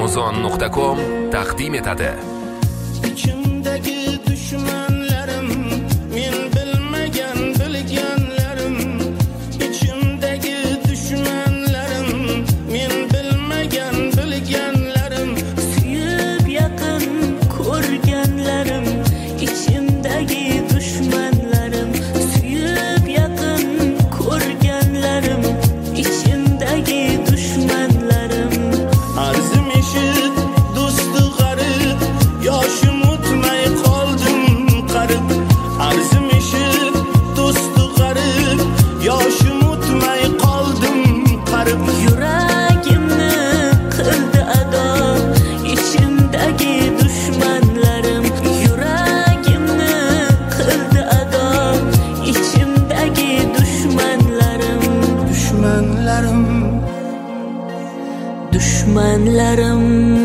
Amazon.com taqdim etadi. İçimdeki düşmanlarım, men bilmagan bilganlarim. İçimdeki düşmanlarım, men bilmagan bilganlarim. Suyup yaqin ko'rganlarim, ichimdagi dushmanlarim. Suyup yaqin ko'rganlarim, ichimdagi dushmanlarim. Arzim eshit, do'sti g'arib, yoshim o'tmay qoldim qarib. Arzim eshit, do'sti g'arib, yoshim o'tmay qoldim qarib. Yuragimni qildi ado, ichimdagi dushmanlarim. Yuragimni qildi ado, ichimdagi dushmanlarim. Dushmanlarim.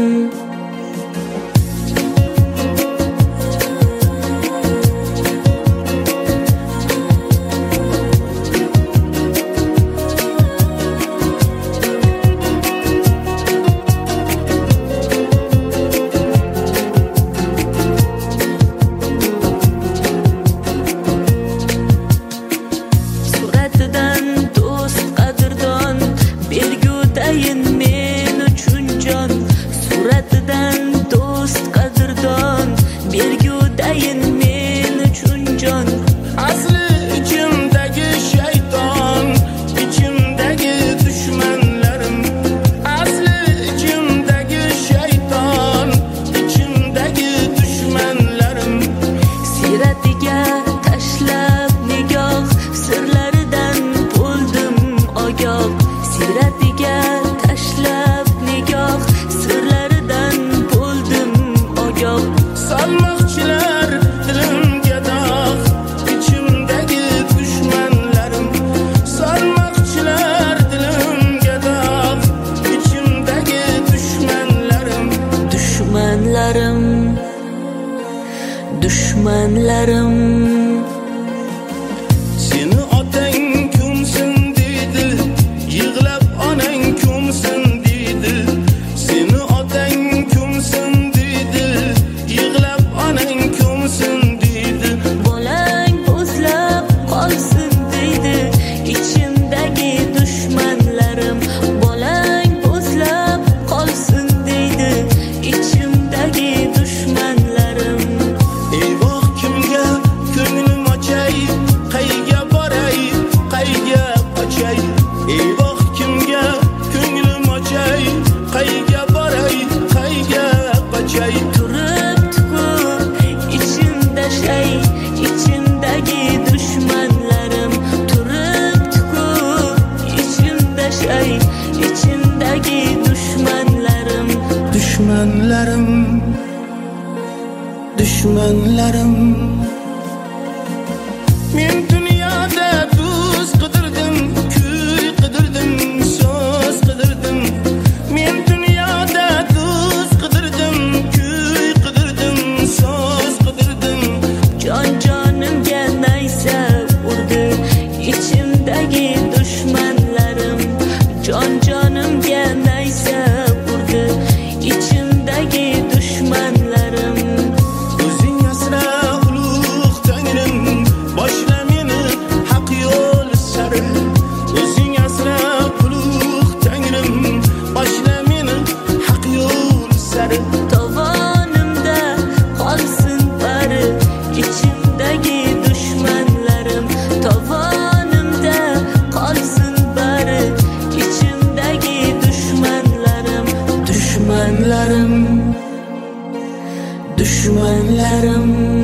Suratidan do'st qadrdon, bergudayin men uchun jon. Suratidan do'st qadrdon, bergudayin men uchun jon. Asli ichimdagi shayton, ichimdagi dushmanlarim. Asli ichimdagi shayton, ichimdagi dushmanlarim. Siratiga tashlab nigoh, sirlaridan bo'ldim ogoh. Siratiga tashlab nigoh, sirlaridan bo'ldim ogoh. Salmoqchilar dilimga dog', ichimdagi dushmanlarim. Salmoqchilar dilimga dog', ichimdagi dushmanlarim. Dushmanlarim. Seni otang ko'msin deydi, yig'lab onang ko'msin deydi. Seni otang ko'msin deydi, yig'lab onang ko'msin deydi. Bolang o'zlab qolsin deydi, ichimdagi dushmanlarim. Bolang o'zlab qolsin deydi, ichimdagi dushmanlarim. Eyvoh, kimga ko'nglim ochay, qayga boray, qayga qochay. Eyvoh, kimga ko'nglim ochay, qayga boray, qayga qochay. Turibdi-ku ichimda shay, ichimdagi dushmanlarim. Turibdi-ku ichimda shay, ichimdagi dushmanlarim. Dushmanlarim. Men dunyoda do'st qidirdim, kuy qidirdim, so'z qidirdim. Men dunyoda do'st qidirdim, kuy qidirdim, so'z qidirdim. Jonimga naysa urdi, ichimdagi dushmanlarim. Jonimga naysa urdi, ichimdagi dushmanlarim. O'zing asra ulug' Tangrim, boshla meni haq yo'l sari. O'zing asra ulug' Tangrim, boshla meni haq yo'l sari. Tovonimda qolsin bari, ichimdagi dushmanlarim. Tovonimda qolsin bari, ichimdagi dushmanlarim. Dushmanlarim.